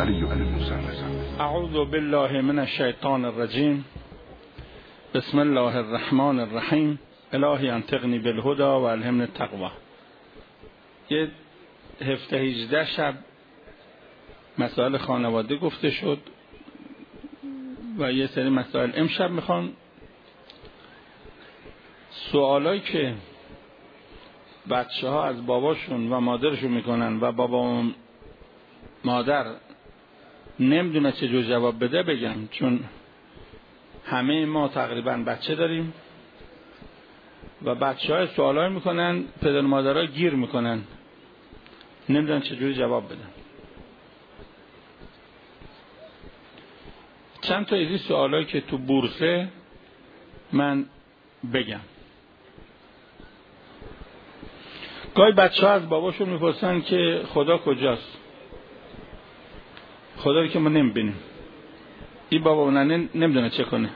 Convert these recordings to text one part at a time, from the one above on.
ایها المثلثان. اعوذ بالله من الشیطان الرجیم. بسم الله الرحمن الرحیم. الهی انطقنی بالهدى و الهمنی التقوی. یه 17-18 شب مسائل خانواده گفته شد و یه سری مسائل امشب میخوان. سوالایی که بچه ها از باباشون و مادرشون میکنن و بابا و مادر نمیدونه چه جور جواب بده بگم، چون همه ما تقریبا بچه داریم و بچه های سوالایی میکنن، پدر و مادرها گیر میکنن، نمیدونن چه جور جواب بدن. چند تا از این سوالایی که تو بورسه من بگم. گاهی بچه ها از باباشون میپرسن که خدا کجاست؟ خدایی که ما نمیبینیم. این بابا اونن نمیدونه چه کنه.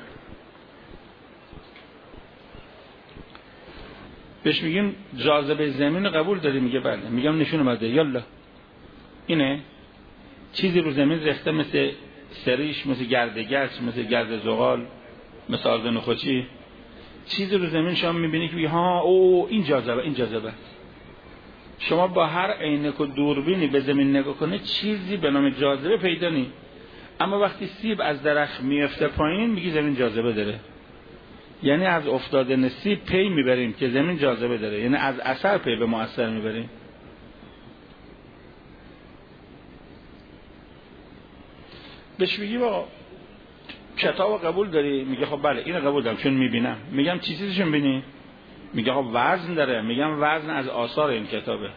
بهش میگیم جاذبه زمین رو قبول داری؟ میگه بله. میگم نشون اومده. یالا اینه چیزی رو زمین ریخته، مثل سریش، مثل گردگچ، مثل گرد زغال، مثل آرد نخوچی. چیزی رو زمین شما میبینی که ها او این جاذبه، این جاذبه. شما با هر عینک و دوربینی به زمین نگاه کنه چیزی به نام جاذبه پیدا نی. اما وقتی سیب از درخت میفته پایین میگی زمین جاذبه داره. یعنی از افتادن سیب پی میبریم که زمین جاذبه داره، یعنی از اثر پی به مؤثر میبریم. بهش میگی با کتاب قبول داری؟ میگه خب بله اینو قبول دارم چون میبینم. میگم چی چیزشون میبینی؟ میگه خب وزن داره. میگم وزن از آثار این کتابه.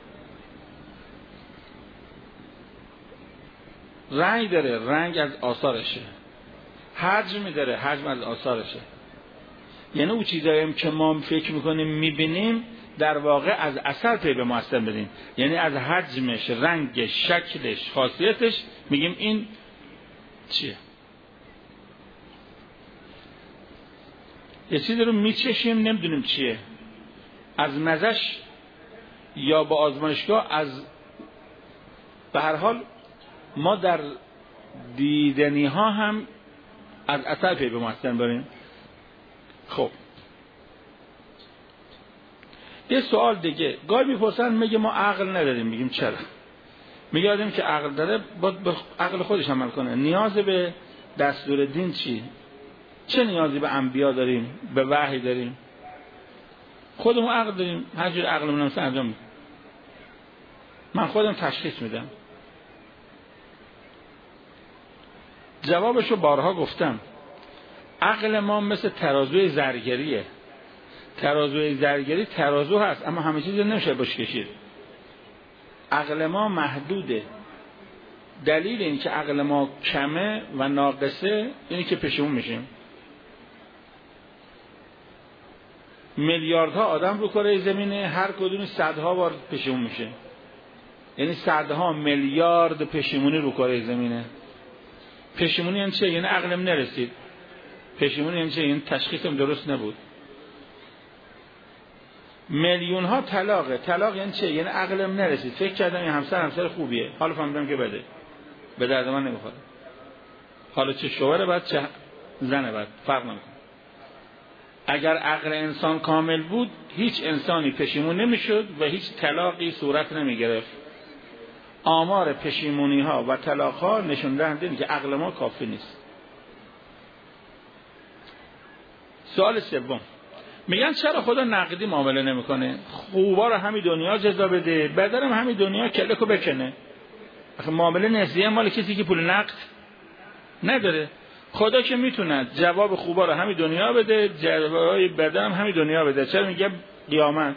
رنگ داره، رنگ از آثارشه. حجم داره، حجم از آثارشه. یعنی اون چیزایی که ما فکر میکنیم میبینیم در واقع از اثر پی به مؤثر بدیم. یعنی از حجمش، رنگش، شکلش، خاصیتش میگیم این چیه. یه چیزی رو میچشیم نمیدونیم چیه، از مزش یا با آزمایشگاه، از به هر حال ما در دیدنی ها هم از اثر پی به مؤثر بریم. خب یه سوال دیگه گاهی میپرسن، میگه ما عقل نداریم. میگیم چرا؟ میگه آدمی که عقل داره باید به عقل خودش عمل کنه. نیاز به دستور دین چی؟ چه نیازی به انبیا داریم؟ به وحی داریم؟ خودمون عقل داریم، هر جور عقلمون هم انجام میدیم. من خودم تشخیص میدم. جوابشو بارها گفتم. عقل ما مثل ترازوی زرگریه. ترازوی زرگری ترازو هست اما همه چیز نمیشه باش کشید. عقل ما محدوده. دلیل این که عقل ما کمه و ناقصه اینه که پشیمون میشیم. میلیاردها آدم رو کره زمینه، هر کدوم صدها بار پشیمون میشه. یعنی صدها میلیارد پشیمونی رو کره زمینه. پشیمونی یعنی چه؟ یعنی عقلم نرسید. پشیمونی یعنی چه؟ یعنی تشخیصم درست نبود. میلیون ها طلاقه. طلاق یعنی چه؟ یعنی عقلم نرسید. فکر کردم این همسر خوبیه، حالا فهمیدم که بده، به درد من نمیخوره. حالا چه شوهر بعد چه زن بعد فرق نمیکنه. اگر عقل انسان کامل بود هیچ انسانی پشیمون نمیشد و هیچ طلاقی صورت نمیگرفت. آمار پشیمونی ها و طلاق ها نشون دهنده که عقل ما کافی نیست. سوال سوم، میگن چرا خدا نقدی معامله نمیکنه؟ خوبا رو همین دنیا جزا بده، بدرم همین دنیا کلکو بکنه. آخه معامله نسیه مال کسی که پول نقد نداره. خدا که میتونه جواب خوبا رو همین دنیا بده، جوابای بدرم همین دنیا بده. چرا میگه قیامت؟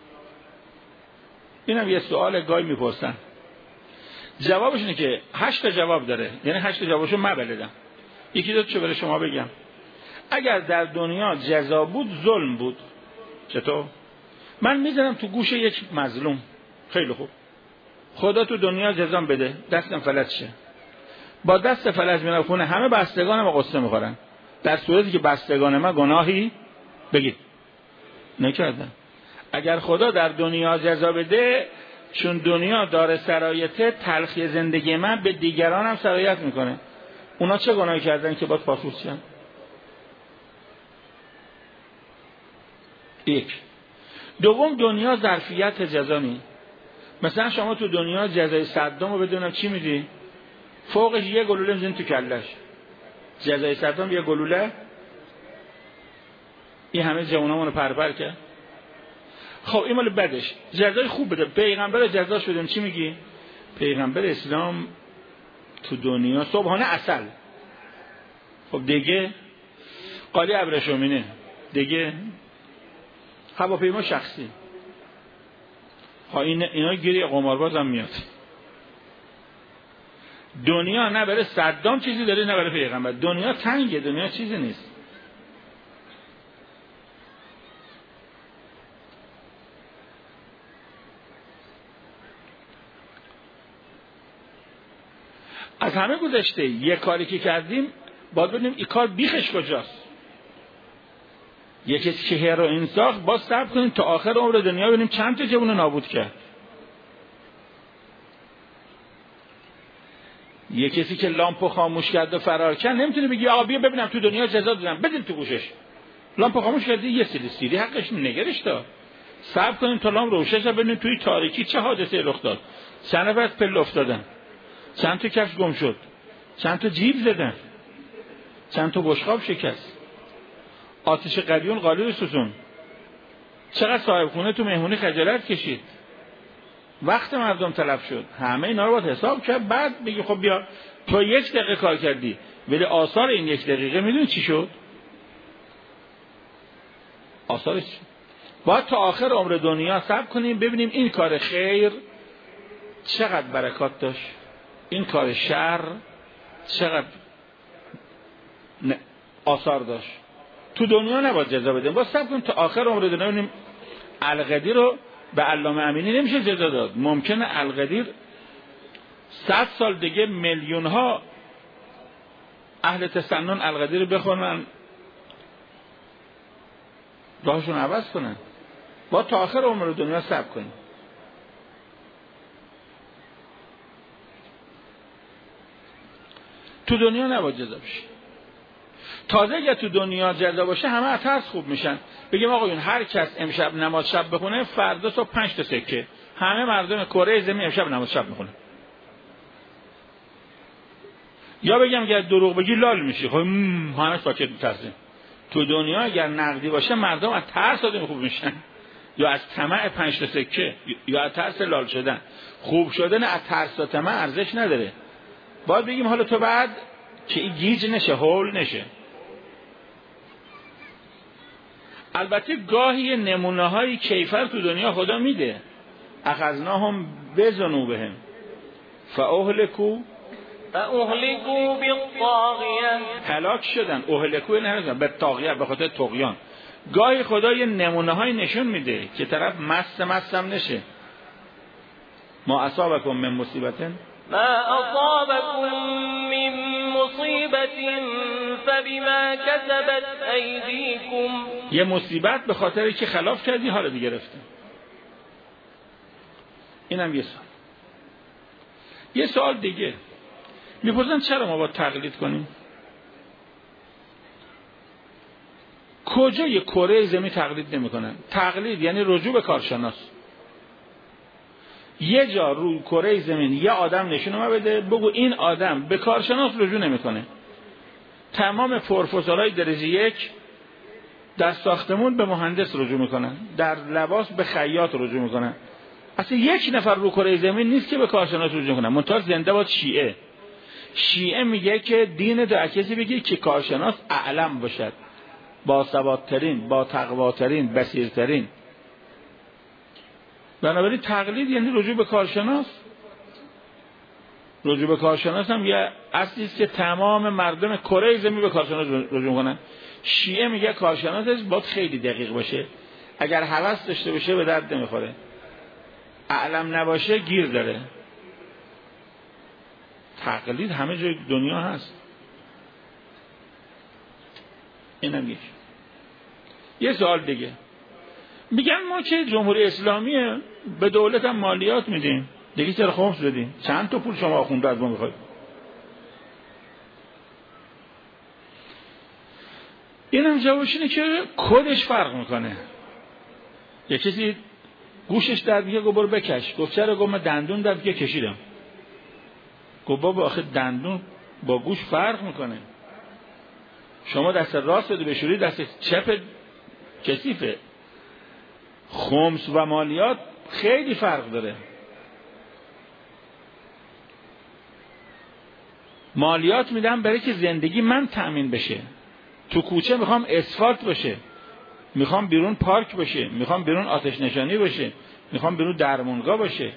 اینم یه سوال گاهی میپرسن. جوابش اینه که 8 جواب داره. یعنی 8 جوابشو من بلدم. یکی دو تا برای شما بگم. اگر در دنیا جزا بود ظلم بود. چطور؟ من میذارم تو گوش یک مظلوم. خیلی خوب. خدا تو دنیا جزام بده، دستم فلج شه. با دست فلج میرم خونه، همه بستگانم قصه میخورن. در صورتی که بستگان من گناهی بگید نکردن. اگر خدا در دنیا جزا بده چون دنیا داره سرایت تلخی زندگی من به دیگران هم سرایت میکنه. اونا چه گناهی کردن که باید پاسوس شن؟ یک. دوم، دنیا ظرفیت جزا نی. مثلا شما تو دنیا جزای صدام رو بدونم چی میدی؟ فوقش یه گلوله میزنی تو کلش. جزای صدام یه گلوله، این همه جوانامونو پرپر کرد. خب این مال بدش. جزای خوب بده. پیغمبر جزا شدیم چی میگی؟ پیغمبر اسلام تو دنیا صبحانه عسل. خب دیگه قالی ابریشمینه، دیگه هواپیما شخصی. ها اینا گیری قمارباز هم میاد. دنیا نه برای صدام چیزی داره نه برای پیغمبر. دنیا تنگه، دنیا چیزی نیست. از همه گذشته یه کاری که کردیم باید ببینیم این کار بیخش کجاست. یکی که هروئین ساخت باز صبر کنیم تا آخر عمر دنیا ببینیم چند تا جوون نابود کرد. یه کسی که لامپو خاموش کرد و فرار کرد نمیتونه بگی آقا بیا ببینم تو دنیا جزا دادم بدین تو گوشش. لامپو خاموش کردی یه سیلی حقش نگرش داد. صبر کنیم تا لامپ روشن شه ببینیم توی تاریکی چه حادثه رخ داد. چند نفر از پله افتادن، چند تا کفش گم شد، چند تا جیب زدن، چند تا بشقاب شکست، آتش قلیون قالی سوزون، چقدر صاحب خونه تو مهمونی خجالت کشید، وقت مردم تلف شد. همه اینا رو باید حساب کرد. بعد بگی خب بیا تو 1 دقیقه کار کردی ولی آثار این 1 دقیقه میدونی چی شد؟ آثارش باید تا آخر عمر دنیا صبر کنیم ببینیم این کار خیر چقدر برکات داشت، این کار شر چقدر آثار داشت. تو دنیا نباید جزا بدیم، باید صبر کنیم تا آخر عمر دنیا ببینیم. القدیر رو به علامه امینی نمیشه جزا داد. ممکنه القدیر 100 سال دیگه میلیون ها اهل تسنن القدیر رو بخونن راهشون عوض کنن. باید تا آخر عمر دنیا صبر کنیم. تو دنیا نباید جزا بشه. تازه اگه تو دنیا جزا باشه همه از ترس خوب میشن. بگیم آقایون هر کس امشب نماز شب بخونه فردا صبح 5 تا سکه. همه مردم کره زمین امشب نماز شب میخونه. یا بگم اگه دروغ بگی لال میشی. خب همه ساکت میترسیم. تو دنیا اگر نقدی باشه مردم از ترس آدم خوب میشن، یا از طمع 5 تا سکه، یا از ترس لال شدن. خوب شدن از ترس و طمع ارزش نداره. باید بگیم حالا تو بعد که این گیج نشه، هول نشه. البته گاهی نمونه های کیفر تو دنیا خدا میده. اخذناهم بذنوبهم فاهلكوا بالطاغیه، هلاک شدن. اهلکو نه به طاغیه، به خاطر طغیان. گاهی خدا یه نمونه های نشون میده که طرف مستم نشه. ما اصابکم من مصیبت ما اصابکم من مصیبت فبما کسبت ایدیکم، یه مصیبت به خاطری که خلاف کردی حالا دیگه گرفته. اینم یه سوال دیگه میپرسن چرا ما باید تقلید کنیم؟ کجای کره زمین تقلید نمیکنن؟ تقلید یعنی رجوع به کارشناس. یه جا رو کره زمین یه آدم نشونه بده بگو این آدم به کارشناس رجوع نمیکنه. تمام پروفسورهای درجه 1 در ساختمون به مهندس رجوع میکنن، در لباس به خیاط رجوع میکنن. اصلا یک نفر رو کره زمین نیست که به کارشناس رجوع کنه. منتها زنده باد شیعه میگه که دین تو کسی بگه که کارشناس اعلم باشد، با ثبات‌ترین، با تقواترین، بصیرترین. بنابراین تقلید یعنی رجوع به کارشناس. رجوع به کارشناس هم یه اصلی است که تمام مردم کره زمین به کارشناس رجوع کنن. شیعه میگه کارشناسش باید خیلی دقیق باشه، اگر هوس داشته باشه به درد نمیخوره، اعلم نباشه گیر داره. تقلید همه جای دنیا هست. اینم یه سوال دیگه. میگن ما که جمهوری اسلامیه به دولت هم مالیات میدیم، دیگه چرا خمس بدیم؟ چند تا پول شما آخونده از ما میخواید؟ اینم جوابش اینه که کدش فرق میکنه. یه کسی گوشش درد میگه گفت برو بکش، گفت چرا؟ گفت من دندون درد میگه کشیدم. گفت بابا آخه دندون با گوش فرق میکنه. شما دست راست بده بشوری، دست چپ کثیفه. خمس و مالیات خیلی فرق داره. مالیات میدم برای که زندگی من تأمین بشه. تو کوچه میخوام اسفالت باشه، میخوام بیرون پارک باشه، میخوام بیرون آتش نشانی باشه، میخوام بیرون درمونگاه باشه،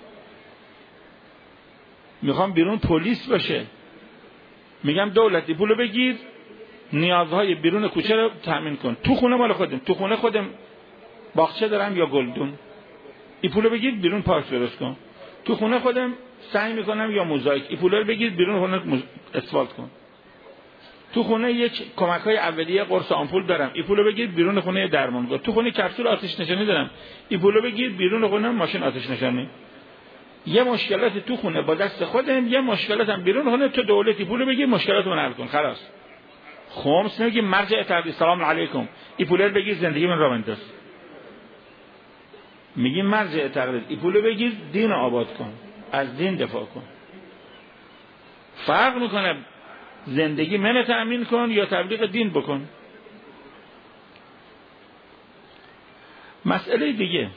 میخوام بیرون پلیس باشه. میگم دولتی پولو بگیر، نیازهای بیرون کوچه رو تأمین کن. تو خونه مال خودم، تو خونه خودم باغچه دارم یا گلدون، این پولو بگیر بیرون پارک درست کن. تو خونه خودم سعی میکنم یا موزاییک، این پولو رو بگیر بیرون خونه اسفالت کن. تو خونه یک کمک‌های اولیه قرص آمپول دارم، این پولو بگیر بیرون خونه درمانگاه. تو خونه کپسول آتش نشانی دارم، این پولو بگیر بیرون خونه ماشین آتش نشانی. یه مشکلات تو خونه با دست خودم، یه مشکلاتم بیرون خونه. تو دولتی پولو بگیر مشکلاتو حل کن، خلاص. خمس نمیگی مرجع تقدیر سلام علیکم، این پولو بگیر زندگی من را بنداز. میگی مرجع تقدیر، این پولو بگیر دین رو آباد کن، از دین دفاع کن. فرق میکنه زندگی من تأمین کن یا تبلیغ دین بکن. مسئله دیگه،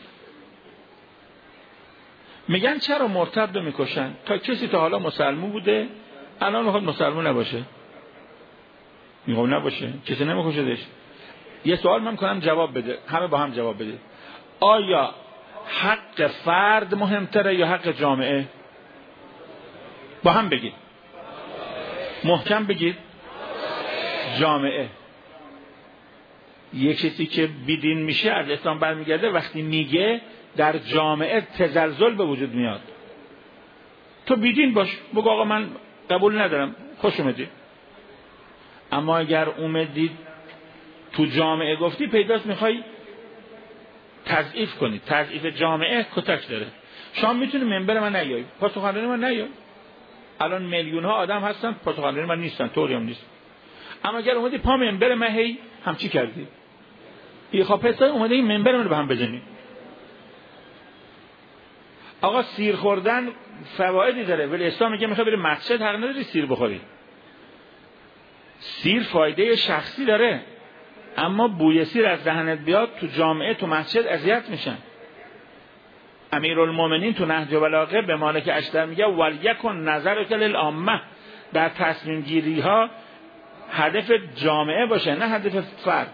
میگن چرا مرتد رو میکشن؟ تا کسی تا حالا مسلمون بوده الان میخواد مسلمون نباشه؟ میگم نباشه، کسی نمیکشدش. یه سوال من کنم جواب بده، همه با هم جواب بده. آیا حق فرد مهمتره یا حق جامعه؟ با هم بگید، محکم بگید. جامعه. یه کسی که بیدین میشه از اسلام برمیگرده وقتی میگه در جامعه تزلزل به وجود میاد. تو بیدین باش، بگو آقا من قبول ندارم، خوش اومدی. اما اگر اومدید تو جامعه گفتی، پیداست میخوای تضعیف کنی. تضعیف جامعه کتک داره. شما میتونی منبر من نیایی، پاسخگوی من نیایی. الان میلیون ها آدم هستن پاسخگوی من نیستن، طوری هم نیست. اما اگر اومدی پا منبر من هی همچی کردی، این خواهد اومده این منبر من رو به هم بزنی. آقا سیر خوردن فوایدی داره، ولی اسلام میگه میخوای بری مسجد حق نداری سیر بخوری. سیر فایده شخصی داره، اما بوی سیر از دهنت بیاد تو جامعه تو مسجد اذیت میشن. امیرالمومنین تو نهج البلاغه به مالک اشتر میگه ولیکن نظرک للعامه، در تصمیم گیری ها هدف جامعه باشه نه هدف فرد.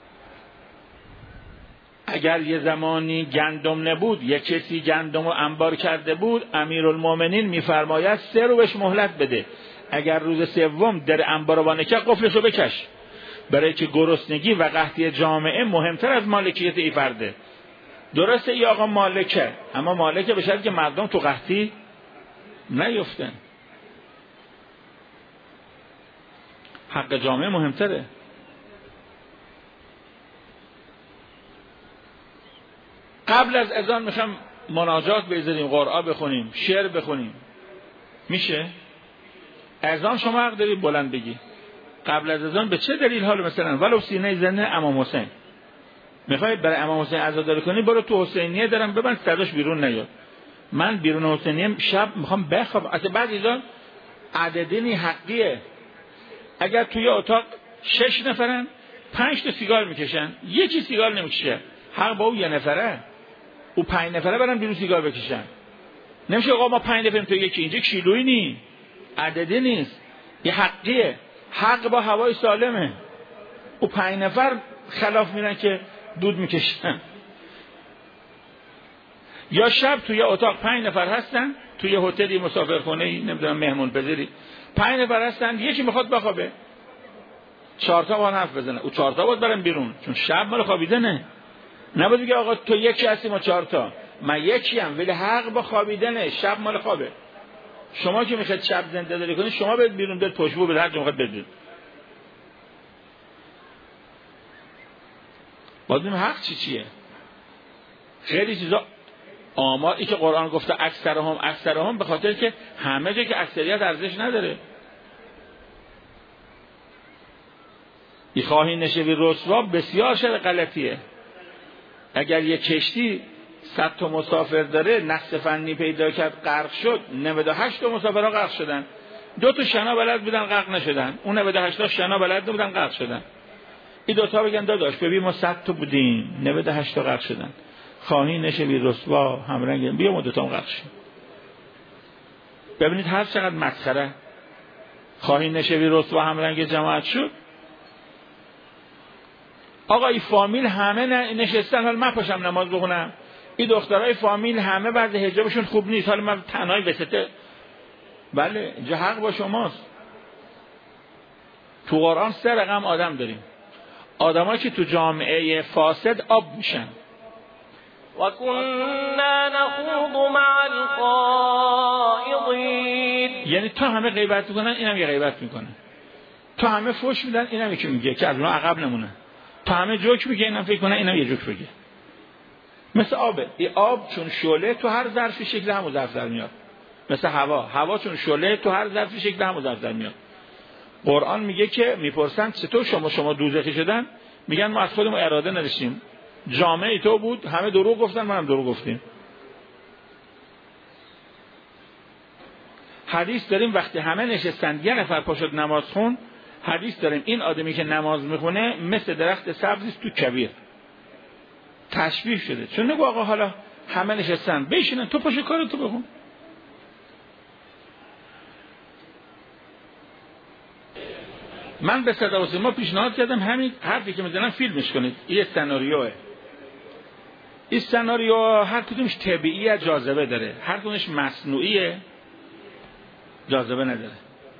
اگر یه زمانی گندم نبود، یک کسی گندم رو انبار کرده بود، امیرالمومنین میفرماید 3 روز بهش مهلت بده. اگر روز سوم در انبار رو وانکه قفلشو بکش، برای که گرسنگی و قحطی جامعه مهمتر از مالکیت این فرده. درسته ای آقا مالکه، اما مالکه به شرطی که مردم تو قحطی نیفتن. حق جامعه مهمتره. قبل از اذان میخوام مناجات بذاریم، قرآن بخونیم، شعر بخونیم، میشه؟ اذان شما حق داری بلند بگی. قبل از اذان به چه دلیل؟ حال مثلا ولو سینه زنه امام حسین، میخوای برای امام حسین عزاداری کنی، برو تو حسینیه دارم ببند صداش بیرون نیاد. من بیرون حسینیه شب میخوام بخواب. اصلا بعضی اینا عددینی حقیه. اگر توی اتاق 6 نفرن 5 تا سیگار میکشن، یکی سیگار نمیکشه، حق با اون یه نفره. او 5 نفره برن بیرون سیگار بکشن. نمیشه آقا ما 5 نفریم تو یکی، اینجا کیلویی نی، عددی نیست، یه حقیه. حق با هوای سالمه. او 5 نفر خلاف میرن که دود میکشن. یا شب توی اتاق 5 نفر هستن، توی هتلی، مسافرخونه، نمیدونم مهمون پذیری، 5 نفر هستن، یکی میخواد بخوابه، 4 تا با حرف بزنه، او 4 تا باید برن بیرون، چون شب مال خوابیدنه. نباید بگه آقا تو یکی هستی ما 4 تا، من یکی ام، ولی حق با خوابیدنه، شب مال خوابه. شما که میخواید شب زنده داری کنید، شما برید بیرون، برید پشبو، برید هر جا میخواید برید. باید ببینیم حق چیه. خیلی چیزا آماری که قرآن گفته اکثرهم به خاطر که همه جا که اکثریت ارزش نداره. ای خواهی نشوی رسوا بسیار شر غلطیه. اگر یه کشتی 100 تا مسافر داره، نقص فنی پیدا کرد غرق شد، 98 تا مسافرها غرق شدن، 2 تا شنا بلد بودن غرق نشدن، اون 98 تا شنا بلد نبودن غرق شدن. این 2 تا بگن داداش ببین ما 100 تا بودیم 98 تا غرق شدن، خواهی نشوی رسوا همرنگ بیا ما 2 تا غرق شدیم. ببینید هر چقدر مسخره. خواهی نشوی رسوا همرنگ جماعت شد. آقا این فامیل همه نشستن، حالا من پاشم نماز بخونم، این دخترای فامیل همه بعد حجابشون خوب نیست، حالا من تنهای وسطه. بله اینجا حق با شماست. تو قرآن 3 رقم آدم داریم، آدمایی که تو جامعه فاسد آب میشن. و كنا نخوض مع الخائضین، یعنی تا همه غیبت میکنن اینم یه غیبت میکنه، تا همه فحش میدن اینم یکی میگه که از اونها عقب نمونه، تا همه جوک میگه اینم فکر کنه اینم یه جوک بگه. مثل آبه، این آب چون شعله تو هر ظرفی شکل همون ظرف در میاد. مثل هوا چون شعله تو هر ظرفی شکل همون ظرف در میاد. قرآن میگه که میپرسن چطور شما دوزخی شدن؟ میگن ما از خودمون اراده نداشتیم، جامعه تو بود، همه دروغ گفتن، منم دروغ گفتیم. حدیث داریم وقتی همه نشستن یه نفر پاشد نماز خون، حدیث داریم این آدمی که نماز میخونه مثل درخت سبزی تو کویر، تشبیه شده. چون نگو آقا حالا همه نشستن بشینن تو پاشو کارتو بخون. من به صدا و سیما پیشنهاد کردم همین حرفی که میزنم فیلمش کنید. این سناریوه. این سناریو هر کدومش طبیعیه، جاذبه داره، هر کدومش مصنوعیه، جاذبه نداره.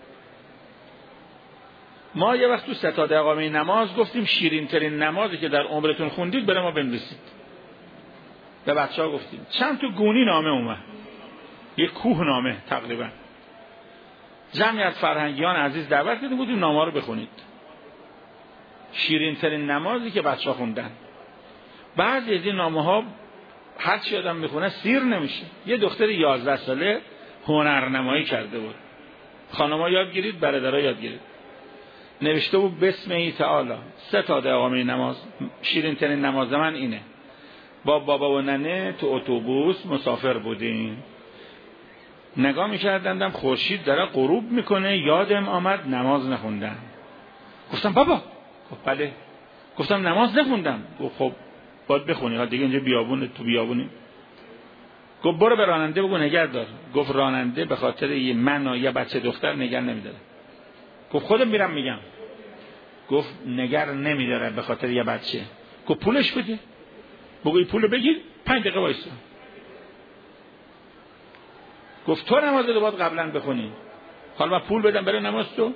ما یه وقت تو ستاد اقامه نماز گفتیم شیرین ترین نمازی که در عمرتون خوندید برای ما بنویسید. به بچه‌ها گفتیم. چند تا گونی نامه اومد، یه کوه نامه تقریبا. جمعی از فرهنگیان عزیز دعوت کردیم بودیم نامه رو بخونید. شیرین ترین نمازی که بچه‌ها خوندن. بعضی از این نامه‌ها هر چی آدم میخونه سیر نمیشه. یه دختر 11 ساله هنرنمایی کرده بود. خانم‌ها یاد گیرید، برادرها یاد گیرید. نوشته بود بسم تعالی، ستاد اقامه نماز، شیرین ترین نماز من اینه. با بابا و ننه تو اتوبوس مسافر بودیم، نگاه میکردندم خورشید داره غروب میکنه، یادم آمد نماز نخوندم. گفتم بابا، خب بله. گفتم نماز نخوندم. گفت خب باید بخونی، ها دیگه اینجا بیابونه، تو بیابونی. گفت برو به راننده بگو نگه دار. گفت راننده به خاطر یه من و یه بچه دختر نگه نمیداره. گفت خودم میرم میگم. گفت نگر نمیداره به خاطر یه بچه. گفت پولش بده. بگوی پولو بگیر 5 دقیقه وایسا. گفت تو نماز رو باید قبلا بخونی، حالا من پول بدم برای نماز تو؟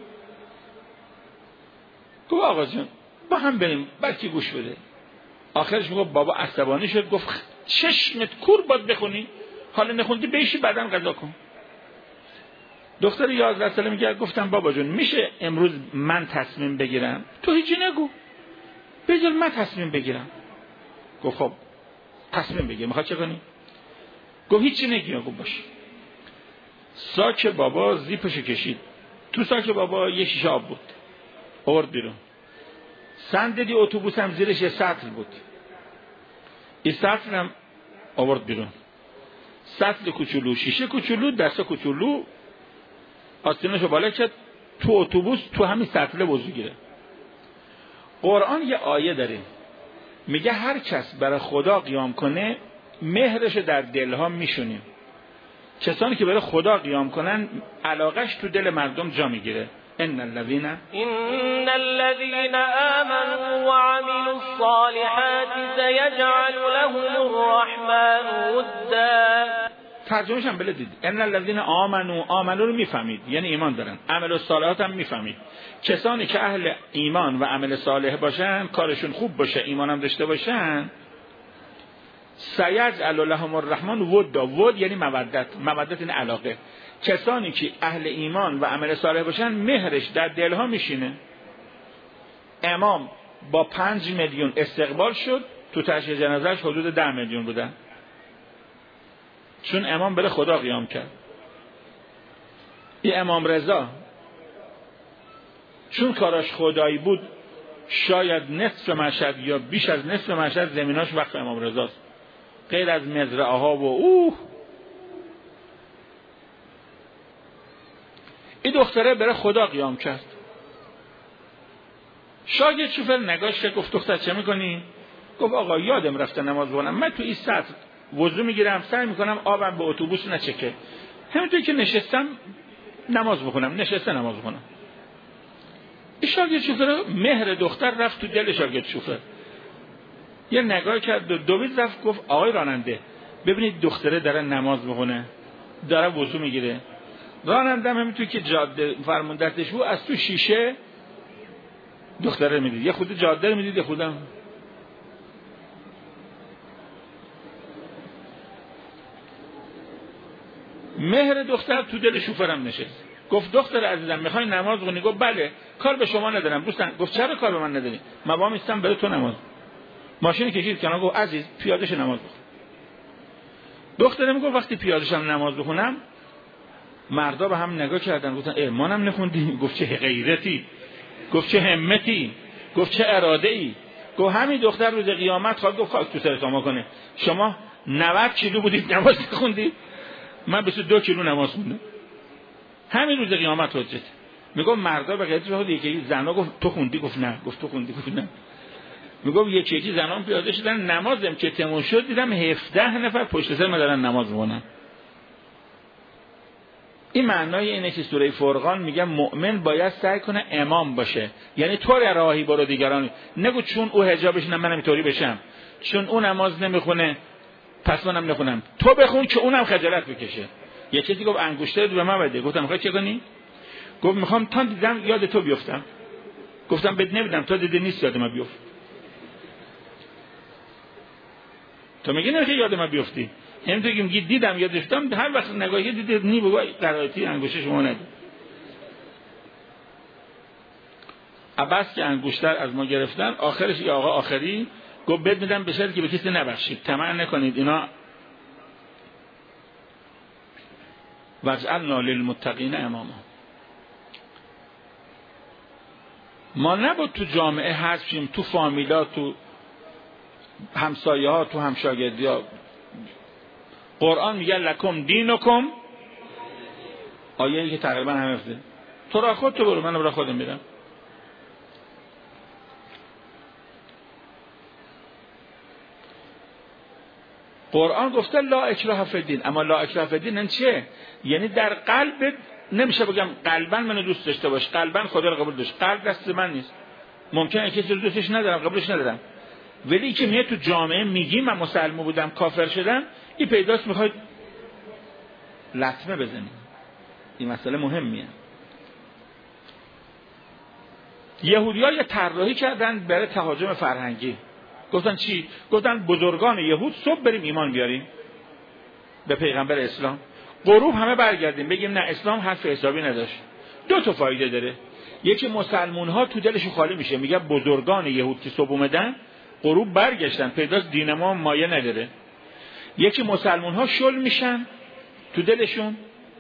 گفت آقا جان با هم بریم، بلکی گوش بده. آخرش میگفت بابا عصبانی شد، گفت چشمت کور باید بخونی، حالا نخوندی بیشی بعدم قضا کن. دختر 11 ساله میگه گفتم بابا جون میشه امروز من تصمیم بگیرم؟ تو هیچی نگو، بذار من تصمیم بگیرم. گفت خب تصمیم بگیر، میخواد چه کنی؟ گفت هیچی نگی. گفت باش. ساک بابا زیپشو کشید، تو ساک بابا یه شیشه آب بود، آورد بیرون. صندلی اتوبوس هم زیرش یه سطل بود، این سطل هم آورد بیرون. سطل کوچولو، شیشه کوچولو، دستا کوچولو، آستیناشو بالا کرد تو اتوبوس، تو همین سطل وضو گیره. قرآن یه آیه داره میگه هر کس برای خدا قیام کنه مهرشو در دلها میشونیم. کسانی که برای خدا قیام کنن علاقش تو دل مردم جا میگیره. ان الذين آمنوا وعملوا الصالحات سيجعل لهم الرحمن ودا. ترجمهش هم بلدید. ان الذين آمنوا رو میفهمید، یعنی ایمان دارن. عمل الصالحات هم میفهمید. کسانی که اهل ایمان و عمل صالح باشن، کارشون خوب باشه، ایمان هم داشته باشن، سیجعل لهم الرحمن ودا. ود یعنی مودت این علاقه. کسانی که اهل ایمان و عمل صالح باشن مهرش در دلها میشینه. امام با 5 میلیون استقبال شد تو تشییع جنازه‌اش حدود 10 میلیون بودن، چون امام بره خدا قیام کرد. این امام رضا چون کاراش خدایی بود، شاید نصف مشهد یا بیش از نصف مشهد زمیناش وقف امام رضاست، غیر از مزرعه ها و این دختره بره خدا قیام کرد. شاگرد شوفر نگاش کرد، گفت دختر چه میکنی؟ گفت آقا یادم رفته نماز بخونم، من تو این سطح وضو میگیرم، سعی میکنم آبم به اتوبوس نچکه، همینطوری که نشستم نماز بخونم، نشسته نماز بخونم. این شاگرد شوفر مهر دختر رفت تو دل شاگرد شوفر، یه نگاه کرد و دوید رفت گفت آقای راننده ببینید دختره داره نماز بخونه، داره وضو میگیره. راننده هم همینطور که جاده فرموندتش بود از تو شیشه دختره میدید، یه خود جاده رو میدید، یه خودم مهر دختر تو دل شوفرم نشست. گفت دختر عزیزم میخوای نماز بخونی؟ گفت بله. کار به شما ندارم دوستان. گفت چرا کار به من نداری؟ من وام ایستم برای تو نماز. ماشین کشید کنار، گفت عزیز پیاده شو نماز بخون. دختره میگفت وقتی پیاده شم نماز بخونم مردا به هم نگاه کردن، گفتن ما هم نخوندیم. گفت چه غیرتی، گفت چه همتی، گفت چه اراده ای. گفت همین دختر روز قیامت خواهد گفت خاک تو سرتون ما کنه، شما 90 کیلو بودید نماز خوندید، من 22 کیلو نماز خوندم، همین روز قیامت حجت. میگم مردا به غیرت شد، یکی زنا گفت تو خوندی؟ گفت نه. گفت تو خوندی؟ گفت نه. میگم یکی زنان پیاده شدن، نمازم که تموم شد دیدم 17 نفر پشت سر من دارن نماز میخونن. این معنای اینه که سوره فرقان میگه مؤمن باید سعی کنه امام باشه، یعنی تو راهی برو دیگران. نگو چون او حجابش نه منم اینطوری بشم، چون اون نماز نمیخونه پس منم نخونم. تو بخون که اونم خجالت بکشه. یه کسی گفت انگشتر رو به من بده. گفتم میخوای چه کنی؟ گفت میخوام تا دیدم یاد تو بیفتم. گفتم بد نمیدم، تا دیده نیست یاد من بیفت. تو میگی نه که یاد من بیفتی، همینطور که میگی دیدم یاد گرفتم، هر وقت نگاهی دیدی نی بگو قرائتی انگشت شما نده. عباس که انگشتر از ما گرفتن، آخرش یه آقا آخری گفت بد میدم به شرطی که به کسی نبخشید، طمع نکنید. اینا وجعلنا للمتقین اماما. ما نبود تو جامعه حذف شیم، تو فامیلا، تو همسایه ها، تو همشاگردی ها. قرآن میگه لکم دینکم، آیه‌ای که تقریبا همه فهمیدن. تو راه خودت برو، من راه خودم میرم. قرآن گفته لا اکراه فی الدین، اما لا اکراه فی الدین چیه؟ یعنی در قلب نمیشه بگم قلبا منو دوست داشته باش، قلبا خدا رو قبول داشت، قلب دست من نیست. ممکنه کسی رو دوستش ندارم، قبولش ندارم، ولی که میاد تو جامعه میگیم من مسلمان بودم کافر شدم، این پیداست میخواید لطمه بزنید. این مسئله مهمیه. یهودی‌ها یه طراحی کردن برای تهاجم فرهنگی. گفتن چی؟ گفتن بزرگان یهود صبح بریم ایمان بیاریم به پیغمبر اسلام، غروب همه برگردیم بگیم نه اسلام حرف حسابی نداشت. دو تا فایده داره. یکی مسلمون ها تو دلشون خالی میشه، میگه بزرگان یهود که صبح اومدن غروب برگشتن، پیداست دین ما مایه نداره. یکی مسلمون ها شل میشن تو دلشون،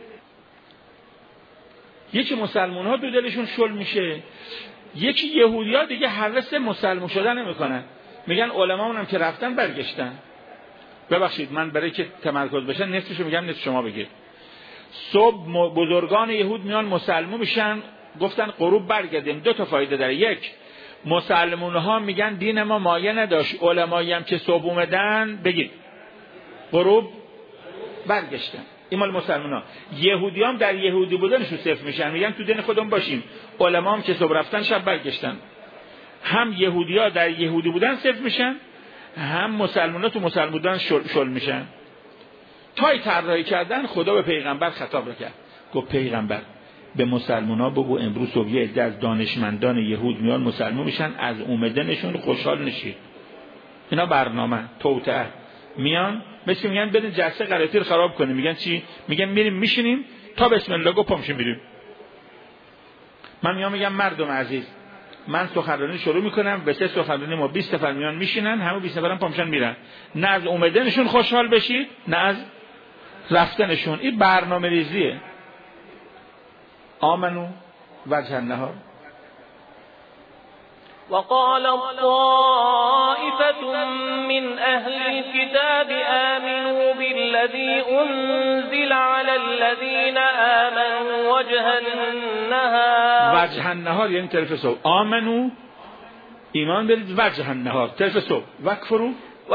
یکی مسلمون ها تو دلشون شل میشه. یکی یهودی ها دیگه هوس مسلمون شدن نمیکنن، میگن علمامون هم که رفتن برگشتن. ببخشید من برای که تمرکز بشن نصفشو میگم نصف شما بگید. صبح بزرگان یهود میان مسلمون میشن، گفتن غروب برگردیم. دو تا فایده داره. یک، مسلمون ها میگن دین ما مایه نداشت، علمایی هم که صبح اومدن بگید غروب برگشتن. این مال مسلمان ها. یهودی هم در یهودی بودنشون صفر میشن، میگن تو دین خودمون باشیم، علما هم که صبح رفتن شب برگشتن. هم یهودی ها در یهودی بودن صفر میشن، هم مسلمان ها تو مسلمان بودن شل میشن. تای طراحی کردن. خدا به پیغمبر خطاب کرد، گفت پیغمبر به مسلمان ها بگو امروز صبح یه عده از دانشمندان یهود میان مسلمان میشن، از اومدنشون خوشحال نشید. اینا برنامه توطئه میان، مثل میگن برین جلسه قرائتی رو خراب کنیم. میگن چی؟ میگن میریم میشینیم تا بسم الله گفت پامشیم میریم. من میگم مردم عزیز من سخنرانی شروع میکنم، به سه سخنرانی ما 20 نفر میان میشینن، همه 20 نفرم پامشن میرن. نه از اومدنشون خوشحال بشید، نه از رفتنشون. این برنامه ریزیه. آمنو وجه النهار. وقال طائفة من أهل الكتاب آمنوا بالذي أنزل على الذين آمنوا وجه النهار. وجه النهار یعنی طرف صبح. آمنو ایمان برید، وجه النهار طرف صبح. وکفروا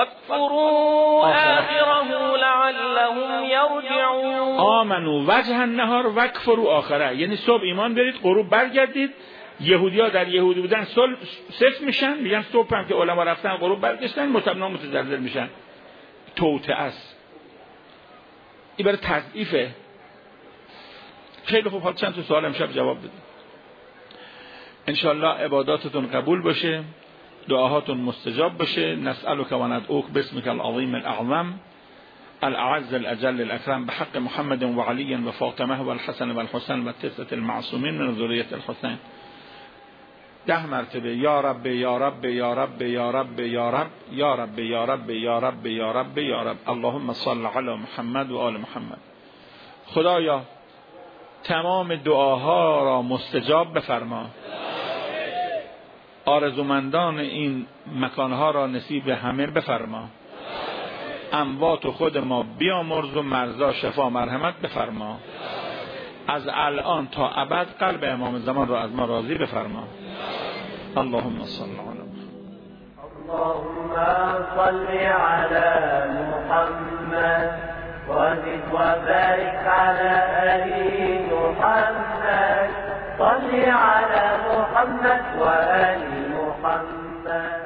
آخره لعلهم یرجعون. آمنو وجه النهار وکفروا آخره، یعنی صبح ایمان برید، غروب برگردید. یهودی‌ها در یهودی بودن صفر میشن، میگن صبح هم که علما رفتن غروب برگشتن متزلزل میشن. توطئه است. این برای تضعیفه. خیلی خوب، حالا چند تا سوال امشب جواب بدید. انشالله عباداتتون قبول باشه، دعاهاتون مستجاب باشه. نسألك و ندعوك باسمك العظیم الاعظم الاعز الاجل الاکرم بحق محمد و علی و فاطمه و الحسن و الحسین و تسعة المعصومین من ذریة الحسین 10 مرتبه. یا رب یا رب یا رب یا رب یا رب یا رب یا رب یا رب یا رب یا رب. اللهم صل علی محمد و آل محمد. خدایا تمام دعاها را مستجاب بفرما. آرزومندان این مکانها را نصیب همه بفرما. اموات و خود ما بیامرز و مرضا شفا مرحمت بفرما. از الان تا ابد قلب امام زمان را از ما راضی بفرما. اللهم صل علی محمد. اللهم صل على محمد وزد وبارك على آل محمد. صل على محمد وآل محمد.